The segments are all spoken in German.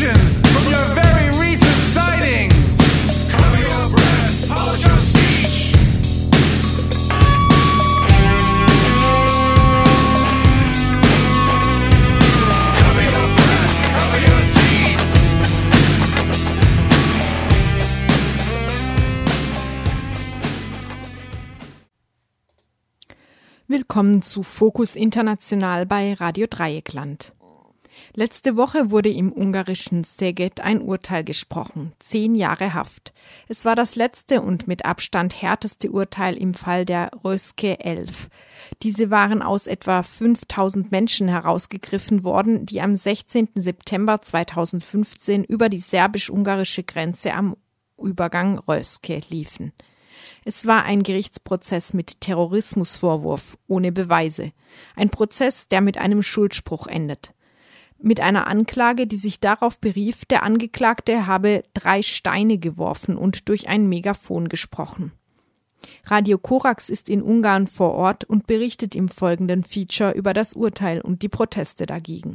reaction from your very recent sightings. Cover your breath, polish your speech. Cover your breath, cover your teeth. Willkommen zu Fokus International bei Radio Dreieckland. Letzte Woche wurde im ungarischen Szeged ein Urteil gesprochen, 10 Jahre Haft. Es war das letzte und mit Abstand härteste Urteil im Fall der Röszke 11. Diese waren aus etwa 5000 Menschen herausgegriffen worden, die am 16. September 2015 über die serbisch-ungarische Grenze am Übergang Röszke liefen. Es war ein Gerichtsprozess mit Terrorismusvorwurf, ohne Beweise. Ein Prozess, der mit einem Schuldspruch endet. Mit einer Anklage, die sich darauf berief, der Angeklagte habe 3 Steine geworfen und durch ein Megafon gesprochen. Radio Korax ist in Ungarn vor Ort und berichtet im folgenden Feature über das Urteil und die Proteste dagegen.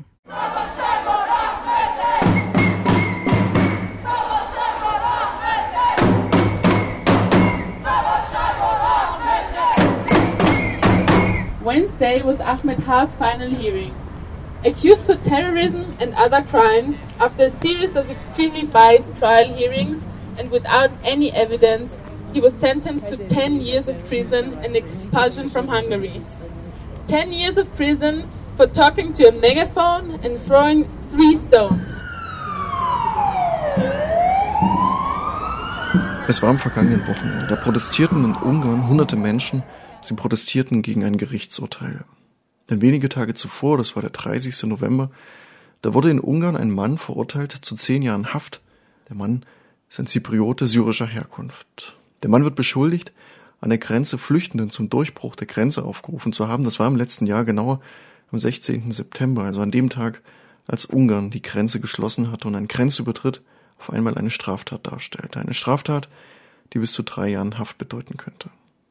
Wednesday was Ahmed H's final hearing. Accused for terrorism and other crimes, after a series of extremely biased trial hearings and without any evidence, he was sentenced to 10 years of prison and expulsion from Hungary. 10 years of prison for talking to a megaphone and throwing 3 stones. Es war am vergangenen Wochenende. Da protestierten in Ungarn hunderte Menschen. Sie protestierten gegen ein Gerichtsurteil. Denn wenige Tage zuvor, das war der 30. November, da wurde in Ungarn ein Mann verurteilt zu 10 Jahren Haft. Der Mann ist ein Zypriote syrischer Herkunft. Der Mann wird beschuldigt, an der Grenze Flüchtenden zum Durchbruch der Grenze aufgerufen zu haben. Das war im letzten Jahr, genauer am 16. September, also an dem Tag, als Ungarn die Grenze geschlossen hatte und ein Grenzübertritt auf einmal eine Straftat darstellte. Eine Straftat, die bis zu 3 Jahren Haft bedeuten könnte.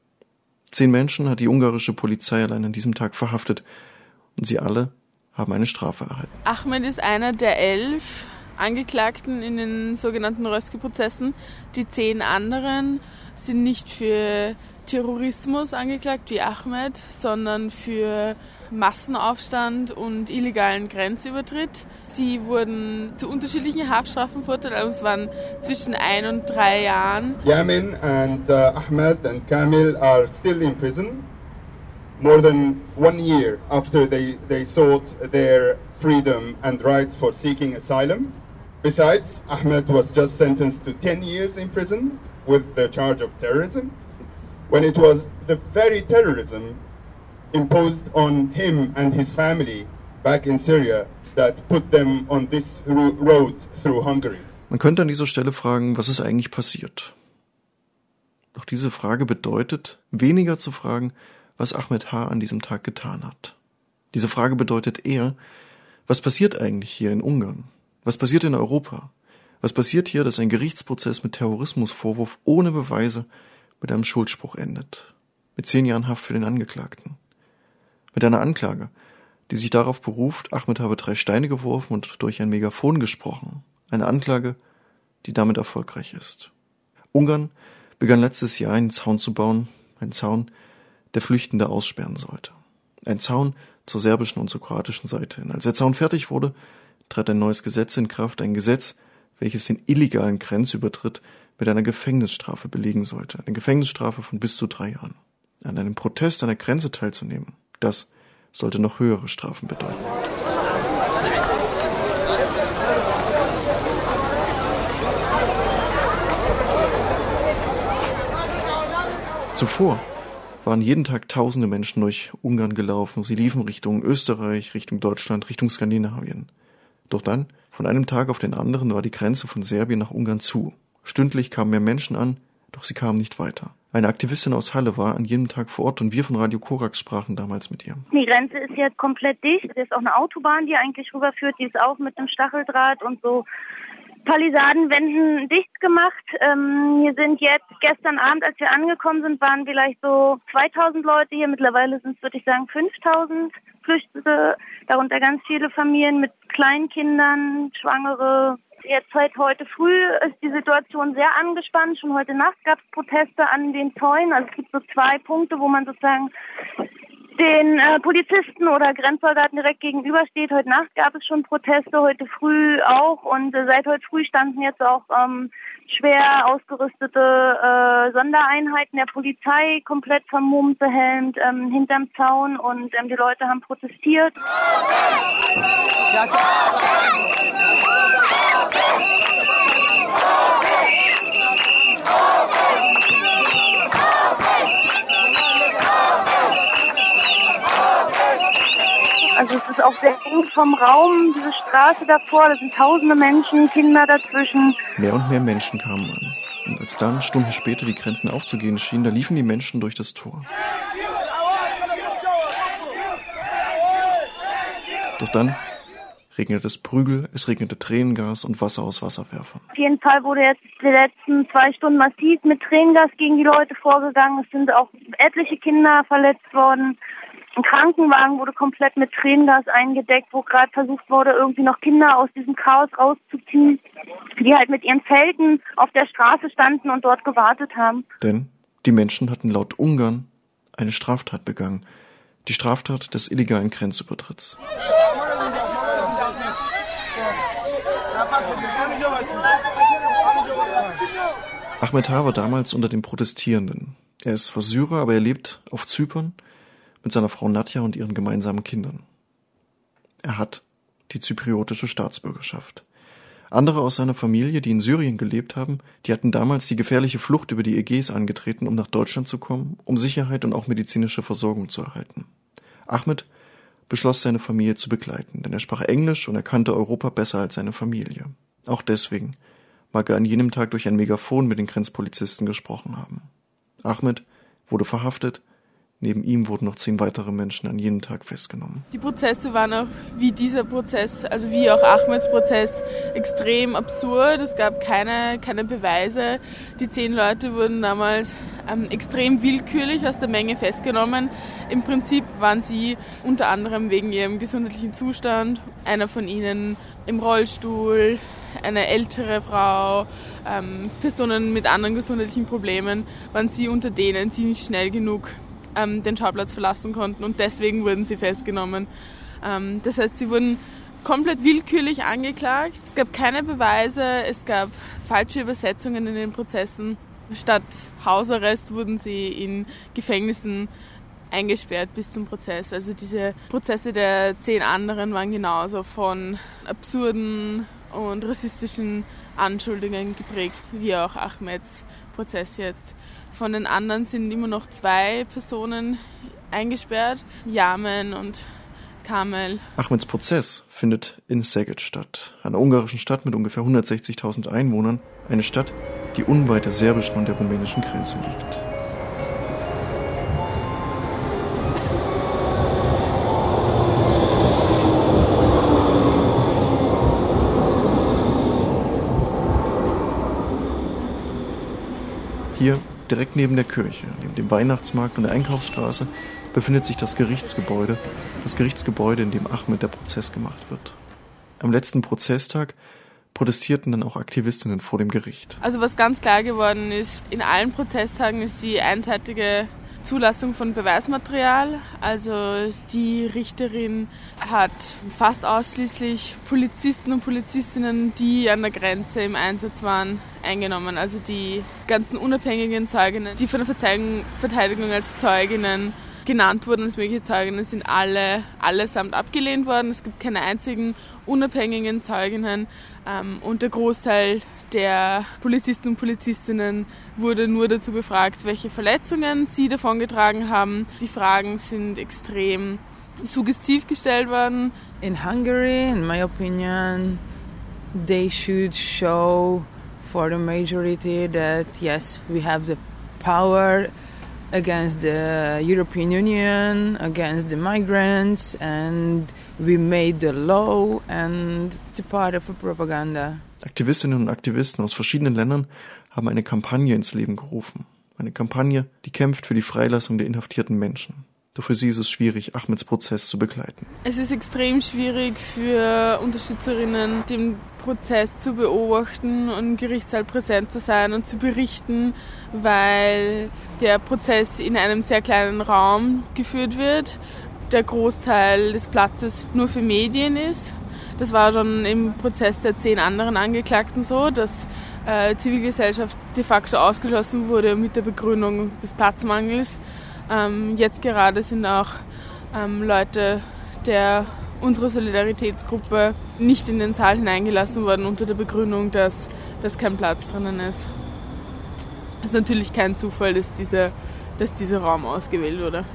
10 Menschen hat die ungarische Polizei allein an diesem Tag verhaftet und sie alle haben eine Strafe erhalten. Ahmed ist einer der 11 Angeklagten in den sogenannten Röszke-Prozessen. Die 10 anderen sind nicht für Terrorismus angeklagt wie Ahmed, sondern für Massenaufstand und illegalen Grenzübertritt. Sie wurden zu unterschiedlichen Haftstrafen verurteilt, also es waren zwischen 1 und 3 Jahren. Yamin and Ahmed and Kamil are still in prison more than 1 year after they sought their freedom and rights for seeking asylum. Besides, Ahmed was just sentenced to 10 years in prison with the charge of terrorism, when it was the very terrorism imposed on him and his family back in Syria that put them on this road through Hungary. Man könnte an dieser Stelle fragen, was ist eigentlich passiert? Doch diese Frage bedeutet, weniger zu fragen, was Ahmed H. an diesem Tag getan hat. Diese Frage bedeutet eher, was passiert eigentlich hier in Ungarn? Was passiert in Europa? Was passiert hier, dass ein Gerichtsprozess mit Terrorismusvorwurf ohne Beweise mit einem Schuldspruch endet? Mit 10 Jahren Haft für den Angeklagten. Mit einer Anklage, die sich darauf beruft, Ahmed habe 3 Steine geworfen und durch ein Megafon gesprochen. Eine Anklage, die damit erfolgreich ist. Ungarn begann letztes Jahr einen Zaun zu bauen, ein Zaun, der Flüchtende aussperren sollte. Ein Zaun zur serbischen und zur kroatischen Seite hin. Als der Zaun fertig wurde, trat ein neues Gesetz in Kraft, ein Gesetz, welches den illegalen Grenzübertritt mit einer Gefängnisstrafe belegen sollte. Eine Gefängnisstrafe von bis zu 3 Jahren. An einem Protest an der Grenze teilzunehmen, das sollte noch höhere Strafen bedeuten. Zuvor waren jeden Tag tausende Menschen durch Ungarn gelaufen. Sie liefen Richtung Österreich, Richtung Deutschland, Richtung Skandinavien. Doch dann, von einem Tag auf den anderen, war die Grenze von Serbien nach Ungarn zu. Stündlich kamen mehr Menschen an, doch sie kamen nicht weiter. Eine Aktivistin aus Halle war an jedem Tag vor Ort und wir von Radio Korax sprachen damals mit ihr. Die Grenze ist jetzt komplett dicht. Es ist auch eine Autobahn, die eigentlich rüberführt. Die ist auch mit einem Stacheldraht und so Palisadenwänden dicht gemacht. Hier sind jetzt, gestern Abend, als wir angekommen sind, waren vielleicht so 2000 Leute hier. Mittlerweile sind es, würde ich sagen, 5000 Flüchtende, darunter ganz viele Familien mit kleinen Kindern, Schwangere, Jetzt heute früh ist die Situation sehr angespannt. Schon heute Nacht gab es Proteste an den Zäunen. Also es gibt so 2 Punkte, wo man sozusagen den Polizisten oder Grenzsoldaten direkt gegenübersteht. Heute Nacht gab es schon Proteste, heute früh auch. Und seit heute früh standen jetzt auch schwer ausgerüstete Sondereinheiten der Polizei, komplett vermummt, behelmt, hinterm Zaun. Und die Leute haben protestiert. Also es ist auch sehr eng vom Raum, diese Straße davor, da sind tausende Menschen, Kinder dazwischen. Mehr und mehr Menschen kamen an. Und als dann Stunden später die Grenzen aufzugehen schienen, da liefen die Menschen durch das Tor. Doch dann regnete es Prügel, es regnete Tränengas und Wasser aus Wasserwerfern. Auf jeden Fall wurde jetzt die letzten 2 Stunden massiv mit Tränengas gegen die Leute vorgegangen. Es sind auch etliche Kinder verletzt worden. Ein Krankenwagen wurde komplett mit Tränengas eingedeckt, wo gerade versucht wurde, irgendwie noch Kinder aus diesem Chaos rauszuziehen, die halt mit ihren Zelten auf der Straße standen und dort gewartet haben. Denn die Menschen hatten laut Ungarn eine Straftat begangen. Die Straftat des illegalen Grenzübertritts. Ahmed H. war damals unter den Protestierenden. Er ist zwar Syrer, aber er lebt auf Zypern mit seiner Frau Nadja und ihren gemeinsamen Kindern. Er hat die zypriotische Staatsbürgerschaft. Andere aus seiner Familie, die in Syrien gelebt haben, die hatten damals die gefährliche Flucht über die Ägäis angetreten, um nach Deutschland zu kommen, um Sicherheit und auch medizinische Versorgung zu erhalten. Ahmed beschloss, seine Familie zu begleiten, denn er sprach Englisch und er kannte Europa besser als seine Familie. Auch deswegen mag er an jenem Tag durch ein Megafon mit den Grenzpolizisten gesprochen haben. Ahmed wurde verhaftet. Neben ihm wurden noch 10 weitere Menschen an jenem Tag festgenommen. Die Prozesse waren auch wie dieser Prozess, also wie auch Ahmeds Prozess, extrem absurd. Es gab keine Beweise. Die 10 Leute wurden damals extrem willkürlich aus der Menge festgenommen. Im Prinzip waren sie unter anderem wegen ihrem gesundheitlichen Zustand, einer von ihnen im Rollstuhl, eine ältere Frau, Personen mit anderen gesundheitlichen Problemen, waren sie unter denen, die nicht schnell genug den Schauplatz verlassen konnten und deswegen wurden sie festgenommen. Das heißt, sie wurden komplett willkürlich angeklagt. Es gab keine Beweise, es gab falsche Übersetzungen in den Prozessen. Statt Hausarrest wurden sie in Gefängnissen eingesperrt bis zum Prozess. Also diese Prozesse der 10 anderen waren genauso von absurden und rassistischen Anschuldigungen geprägt, wie auch Ahmeds Prozess jetzt. Von den anderen sind immer noch 2 Personen eingesperrt, Yamen und Kamel. Ahmeds Prozess findet in Szeged statt, einer ungarischen Stadt mit ungefähr 160.000 Einwohnern, eine Stadt, die unweit der serbischen und der rumänischen Grenze liegt. Hier, direkt neben der Kirche, neben dem Weihnachtsmarkt und der Einkaufsstraße, befindet sich das Gerichtsgebäude, in dem Ahmed der Prozess gemacht wird. Am letzten Prozesstag protestierten dann auch Aktivistinnen vor dem Gericht. Also was ganz klar geworden ist, in allen Prozesstagen ist die einseitige Zulassung von Beweismaterial. Also die Richterin hat fast ausschließlich Polizisten und Polizistinnen, die an der Grenze im Einsatz waren, eingenommen. Also die ganzen unabhängigen Zeuginnen, die von der Verteidigung als Zeuginnen genannt wurden als mögliche Zeuginnen, sind allesamt abgelehnt worden. Es gibt keine einzigen unabhängigen Zeuginnen und der Großteil der Polizisten und Polizistinnen wurde nur dazu befragt, welche Verletzungen sie davongetragen haben. Die Fragen sind extrem suggestiv gestellt worden. In Hungary, in my opinion, they should show for the majority that yes, we have the power against the European Union, against the migrants, and we made the law, and it's a part of a propaganda. Aktivistinnen und Aktivisten aus verschiedenen Ländern haben eine Kampagne ins Leben gerufen. Eine Kampagne, die kämpft für die Freilassung der inhaftierten Menschen. Doch für sie ist es schwierig, Ahmeds Prozess zu begleiten. Es ist extrem schwierig für Unterstützerinnen, den Prozess zu beobachten und im Gerichtssaal präsent zu sein und zu berichten, weil der Prozess in einem sehr kleinen Raum geführt wird. Der Großteil des Platzes nur für Medien ist. Das war schon im Prozess der 10 anderen Angeklagten so, dass Zivilgesellschaft de facto ausgeschlossen wurde mit der Begründung des Platzmangels. Jetzt gerade sind auch Leute unserer Solidaritätsgruppe nicht in den Saal hineingelassen worden unter der Begründung, dass kein Platz drinnen ist. Es ist natürlich kein Zufall, dass dieser Raum ausgewählt wurde.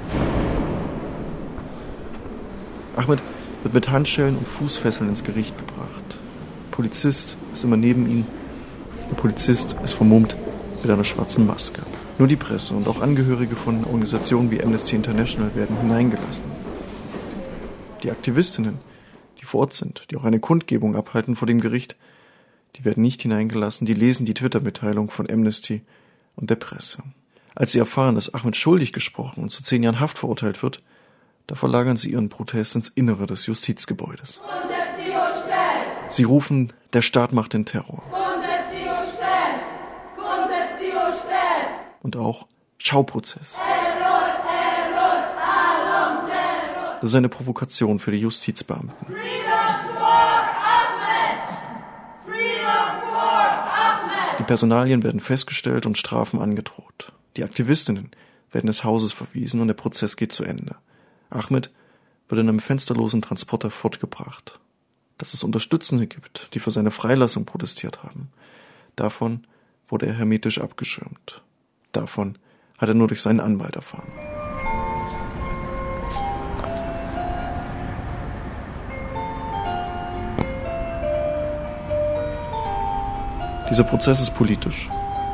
Ahmed wird mit Handschellen und Fußfesseln ins Gericht gebracht. Der Polizist ist immer neben ihm. Der Polizist ist vermummt mit einer schwarzen Maske. Nur die Presse und auch Angehörige von Organisationen wie Amnesty International werden hineingelassen. Die Aktivistinnen, die vor Ort sind, die auch eine Kundgebung abhalten vor dem Gericht, die werden nicht hineingelassen, die lesen die Twitter-Mitteilung von Amnesty und der Presse. Als sie erfahren, dass Ahmed schuldig gesprochen und zu 10 Jahren Haft verurteilt wird, da verlagern sie ihren Protest ins Innere des Justizgebäudes. Sie rufen, der Staat macht den Terror. Und auch Schauprozess. Das ist eine Provokation für die Justizbeamten. Die Personalien werden festgestellt und Strafen angedroht. Die Aktivistinnen werden des Hauses verwiesen und der Prozess geht zu Ende. Ahmed wird in einem fensterlosen Transporter fortgebracht. Dass es Unterstützende gibt, die für seine Freilassung protestiert haben, davon wurde er hermetisch abgeschirmt. Davon hat er nur durch seinen Anwalt erfahren. Dieser Prozess ist politisch.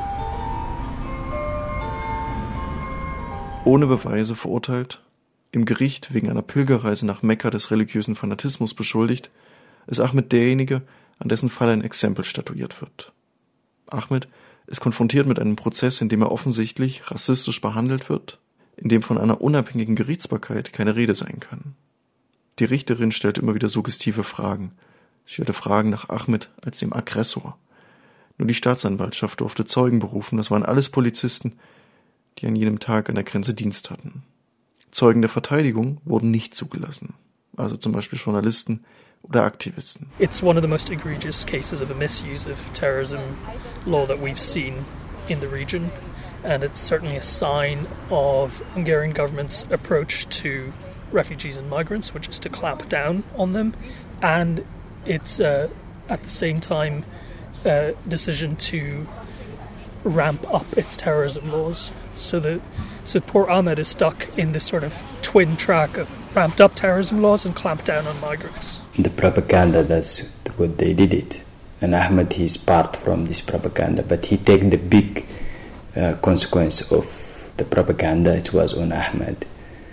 Ohne Beweise verurteilt, im Gericht wegen einer Pilgerreise nach Mekka des religiösen Fanatismus beschuldigt, ist Ahmed derjenige, an dessen Fall ein Exempel statuiert wird. Ahmed ist konfrontiert mit einem Prozess, in dem er offensichtlich rassistisch behandelt wird, in dem von einer unabhängigen Gerichtsbarkeit keine Rede sein kann. Die Richterin stellt immer wieder suggestive Fragen. Sie stellte Fragen nach Ahmed als dem Aggressor. Nur die Staatsanwaltschaft durfte Zeugen berufen, das waren alles Polizisten, die an jenem Tag an der Grenze Dienst hatten. Zeugen der Verteidigung wurden nicht zugelassen, also zum Beispiel Journalisten oder Aktivisten. It's one of the most egregious cases of a misuse of terrorism law that we've seen in the region, and it's certainly a sign of Hungarian government's approach to refugees and migrants, which is to clamp down on them, and it's at the same time a decision to ramp up its terrorism laws. So poor Ahmed is stuck in this sort of twin track of ramped up terrorism laws and clamped down on migrants. The propaganda, that's what they did it. And Ahmed, he's part from this propaganda, but he take the big consequence of the propaganda. It was on Ahmed.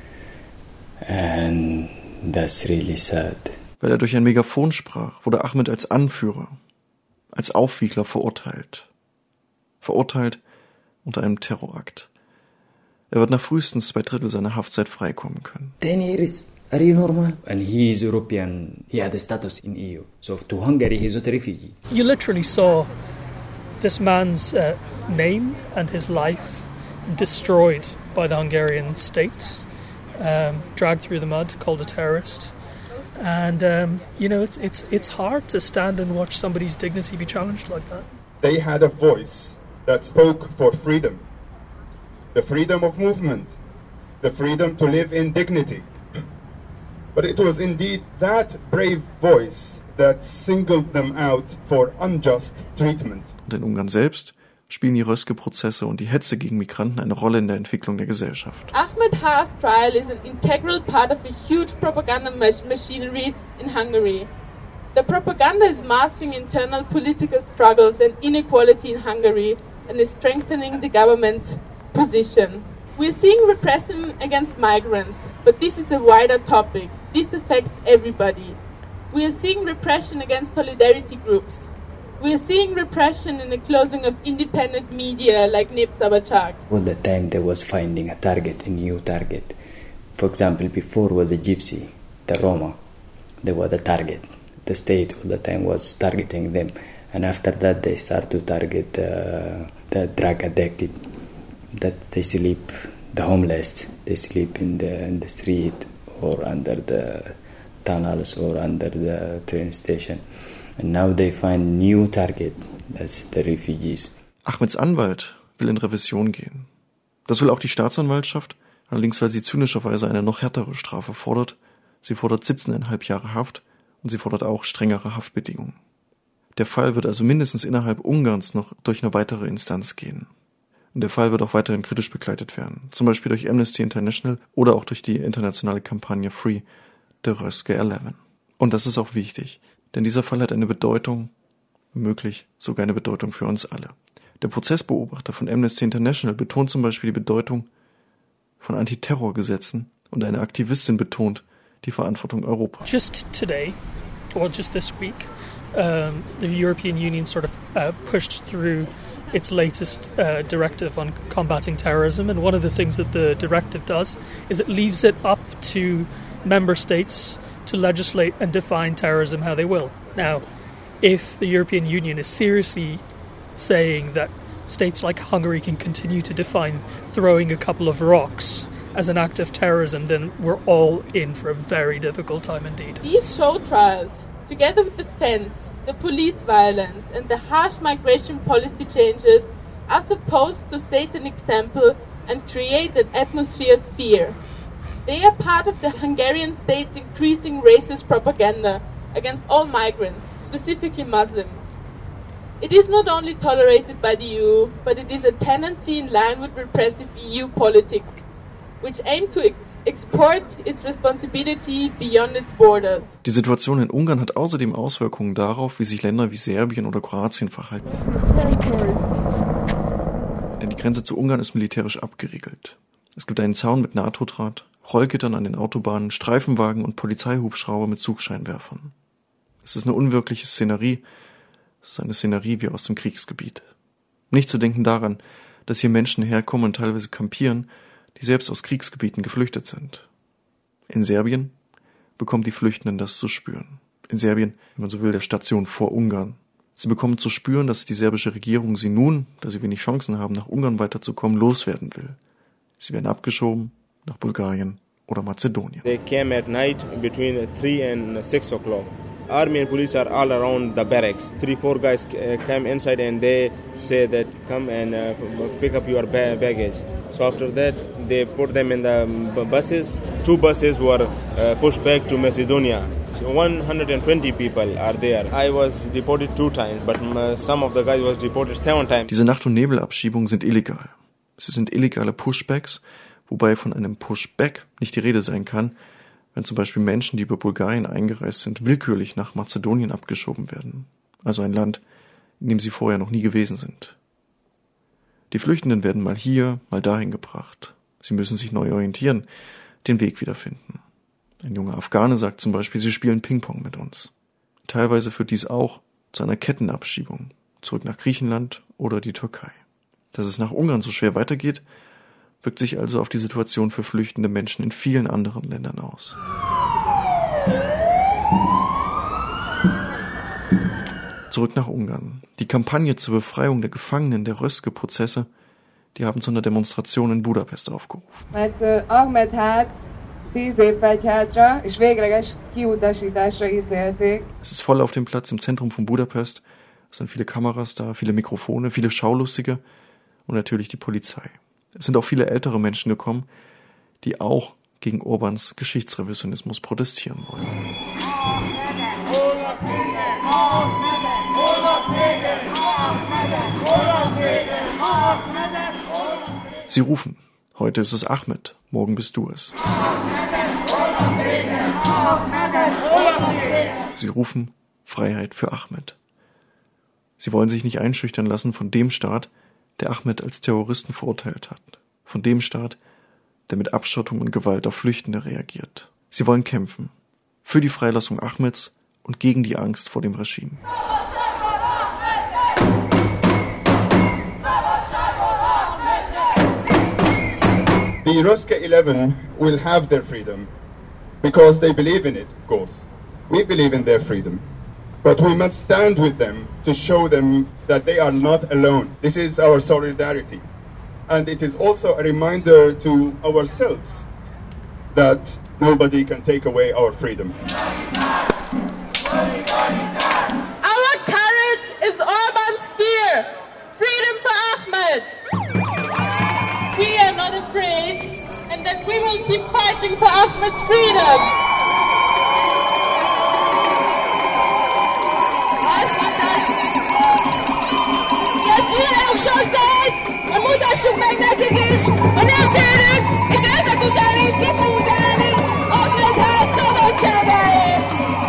And that's really sad. Weil er durch ein Megafon sprach, wurde Ahmed als Anführer, als Aufwiegler verurteilt. Verurteilt unter einem Terrorakt. Er wird nach frühestens 2/3 seiner Haftzeit freikommen können. 10 years, are you normal? And he is European, he had a status in EU. So to Hungary, he's not a refugee. You literally saw this man's name and his life destroyed by the Hungarian state, dragged through the mud, called a terrorist. And, it's hard to stand and watch somebody's dignity be challenged like that. They had a voice that spoke for freedom. The freedom of movement, the freedom to live in dignity. But it was indeed that brave voice that singled them out for unjust treatment. Und in Ungarn selbst spielen die Röske-Prozesse und die Hetze gegen Migranten eine Rolle in der Entwicklung der Gesellschaft. Ahmed Ha's trial is an integral part of a huge propaganda machinery in Hungary. The propaganda is masking internal political struggles and inequality in Hungary and is strengthening the government's position. We're seeing repression against migrants, but this is a wider topic. This affects everybody. We are seeing repression against solidarity groups. We are seeing repression in the closing of independent media like Nép Szabadság. All the time they was finding a target, a new target, For example, before was the Gypsy, the Roma, they were the target. The state all the time was targeting them. And after that, they start to target the drug addicted, that they sleep, the homeless, they sleep in the street or under the tunnels or under the train station. And now they find new target, that's the refugees. Ahmeds Anwalt will in Revision gehen. Das will auch die Staatsanwaltschaft, allerdings weil sie zynischerweise eine noch härtere Strafe fordert. Sie fordert 17,5 Jahre Haft und sie fordert auch strengere Haftbedingungen. Der Fall wird also mindestens innerhalb Ungarns noch durch eine weitere Instanz gehen. Und der Fall wird auch weiterhin kritisch begleitet werden, zum Beispiel durch Amnesty International oder auch durch die internationale Kampagne Free the Röske 11. Und das ist auch wichtig, denn dieser Fall hat eine Bedeutung, möglich sogar eine Bedeutung für uns alle. Der Prozessbeobachter von Amnesty International betont zum Beispiel die Bedeutung von Antiterrorgesetzen und eine Aktivistin betont die Verantwortung Europas. Just today, or just this week, the European Union sort of pushed through its latest directive on combating terrorism, and one of the things that the directive does is it leaves it up to member states to legislate and define terrorism how they will. Now, if the European Union is seriously saying that states like Hungary can continue to define throwing a couple of rocks as an act of terrorism, then we're all in for a very difficult time indeed. These show trials, together with the fence, the police violence and the harsh migration policy changes, are supposed to set an example and create an atmosphere of fear. They are part of the Hungarian state's increasing racist propaganda against all migrants, specifically Muslims. It is not only tolerated by the EU, but it is a tendency in line with repressive EU politics, which aim to export its responsibility beyond its borders. Die Situation in Ungarn hat außerdem Auswirkungen darauf, wie sich Länder wie Serbien oder Kroatien verhalten. Denn die Grenze zu Ungarn ist militärisch abgeriegelt. Es gibt einen Zaun mit NATO-Draht, Rollgittern an den Autobahnen, Streifenwagen und Polizeihubschrauber mit Zugscheinwerfern. Es ist eine unwirkliche Szenerie. Es ist eine Szenerie wie aus dem Kriegsgebiet. Nicht zu denken daran, dass hier Menschen herkommen und teilweise kampieren, die selbst aus Kriegsgebieten geflüchtet sind. In Serbien bekommen die Flüchtenden das zu spüren. In Serbien, wenn man so will, der Station vor Ungarn. Sie bekommen zu spüren, dass die serbische Regierung sie nun, da sie wenig Chancen haben, nach Ungarn weiterzukommen, loswerden will. Sie werden abgeschoben nach Bulgarien oder Mazedonien. They came at night between 3 and 6 o'clock. Army and police are all around the barracks. 3-4 guys came inside and they say that come and pick up your baggage. So after that, they put them in the buses. 2 buses were pushed back to Macedonia. So 120 people are there. I was deported 2 times, but some of the guys was deported 7 times. Diese Nacht- und Nebelabschiebungen sind illegal. Es sind illegale Pushbacks, wobei von einem Pushback nicht die Rede sein kann, wenn zum Beispiel Menschen, die über Bulgarien eingereist sind, willkürlich nach Mazedonien abgeschoben werden. Also ein Land, in dem sie vorher noch nie gewesen sind. Die Flüchtenden werden mal hier, mal dahin gebracht. Sie müssen sich neu orientieren, den Weg wiederfinden. Ein junger Afghane sagt zum Beispiel, sie spielen Ping-Pong mit uns. Teilweise führt dies auch zu einer Kettenabschiebung, zurück nach Griechenland oder die Türkei. Dass es nach Ungarn so schwer weitergeht, wirkt sich also auf die Situation für flüchtende Menschen in vielen anderen Ländern aus. Zurück nach Ungarn. Die Kampagne zur Befreiung der Gefangenen der Röske-Prozesse, die haben zu einer Demonstration in Budapest aufgerufen. Ahmed hat 10 évfegyhátra és végleges kiutasításra ítélték. Es ist voll auf dem Platz im Zentrum von Budapest. Es sind viele Kameras da, viele Mikrofone, viele Schaulustige und natürlich die Polizei. Es sind auch viele ältere Menschen gekommen, die auch gegen Orbáns Geschichtsrevisionismus protestieren wollen. Sie rufen, heute ist es Ahmed, morgen bist du es. Sie rufen Freiheit für Ahmed. Sie wollen sich nicht einschüchtern lassen von dem Staat, der Ahmed als Terroristen verurteilt hat. Von dem Staat, der mit Abschottung und Gewalt auf Flüchtende reagiert. Sie wollen kämpfen. Für die Freilassung Ahmeds und gegen die Angst vor dem Regime. The the Röske 11 will have their freedom because they believe in it, of course. We believe in their freedom. But we must stand with them to show them that they are not alone. This is our solidarity. And it is also a reminder to ourselves that nobody can take away our freedom. Our courage is Orban's fear. Freedom for Ahmed. We are not afraid, and that we will keep fighting for Ahmed's freedom. Mutassuk meg nekik is, ha nem félünk, és ezek után is ki fogunk állni, Ahmed szabadságáért!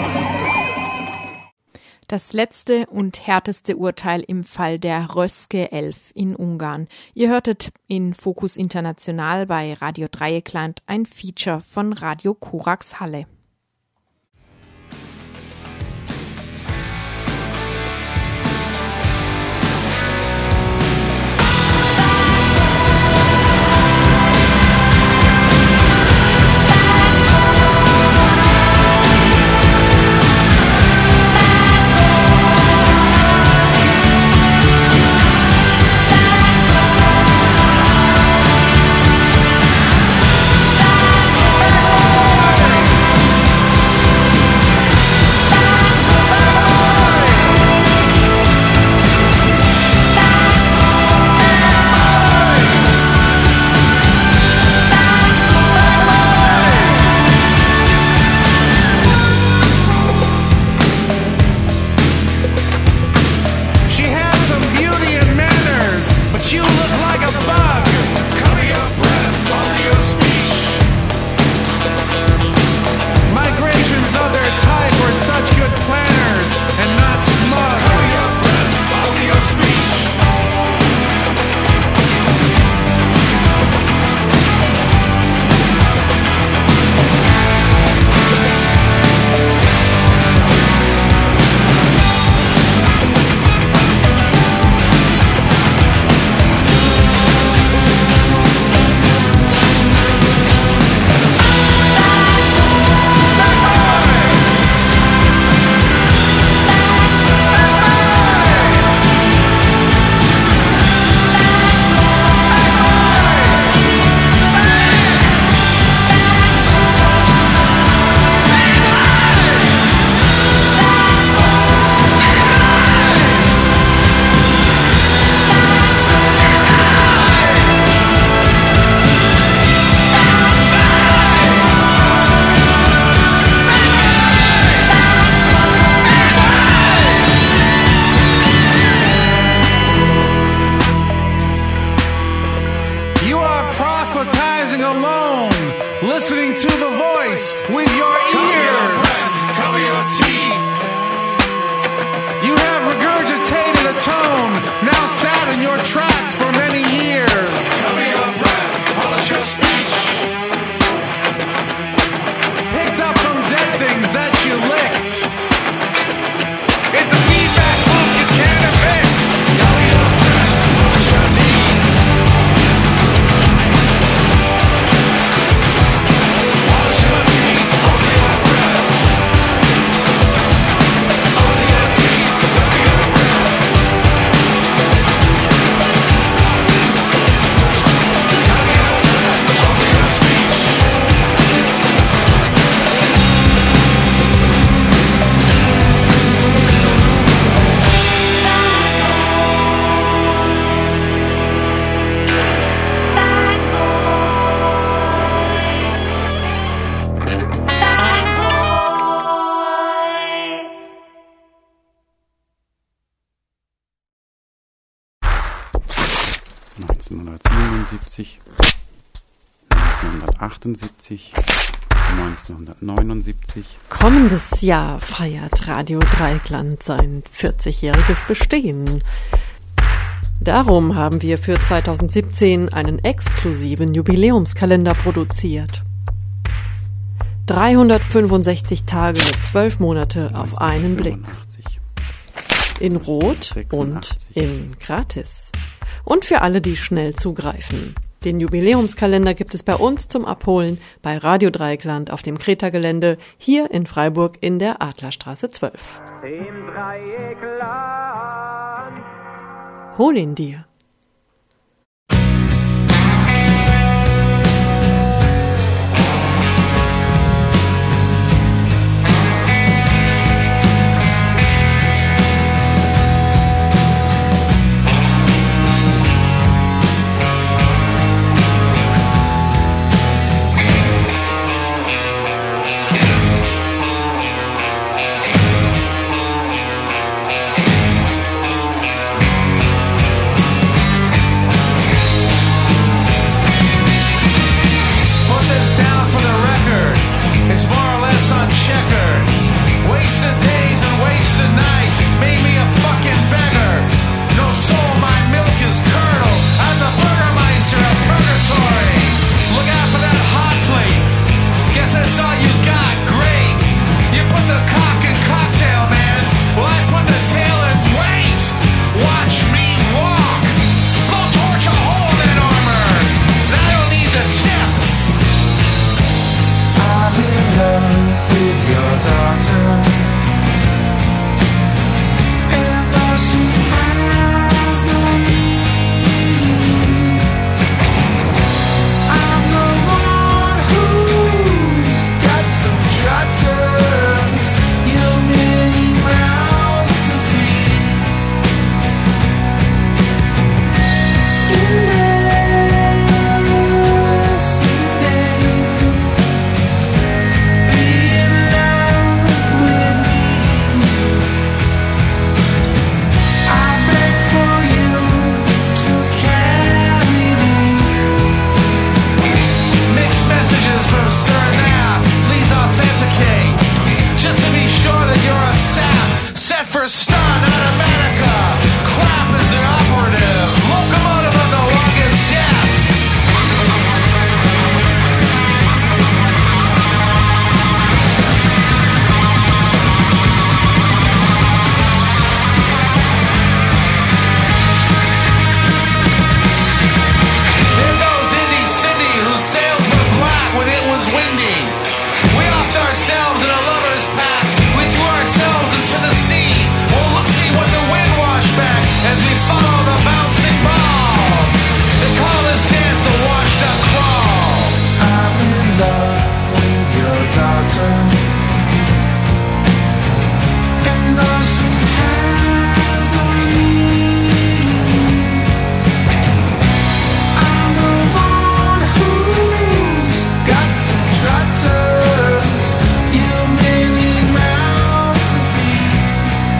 Das letzte und härteste Urteil im Fall der Röske 11 in Ungarn. Ihr hörtet in Fokus International bei Radio Dreieckland ein Feature von Radio Korax Halle. Listening to the voice with your ears. Cover your teeth. You have regurgitated a tone now sat in your track for many years. Cover your breath, polish your speech. Picked up from dead things that you licked. It's a feedback loop you can't evict. Cover your breath, polish your teeth. Polish your teeth, over your breath. Over your teeth, cover your breath. Cover your breath, over your speech. ...1977, 1978, 1979. Kommendes Jahr feiert Radio Dreieckland sein 40-jähriges Bestehen. Darum haben wir für 2017 einen exklusiven Jubiläumskalender produziert. 365 Tage, 12 Monate auf einen Blick. In Rot und in Gratis. Und für alle, die schnell zugreifen. Den Jubiläumskalender gibt es bei uns zum Abholen bei Radio Dreieckland auf dem Kreta-Gelände hier in Freiburg in der Adlerstraße 12. Im Dreieckland. Hol ihn dir.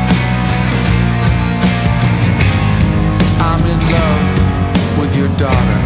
Daughter.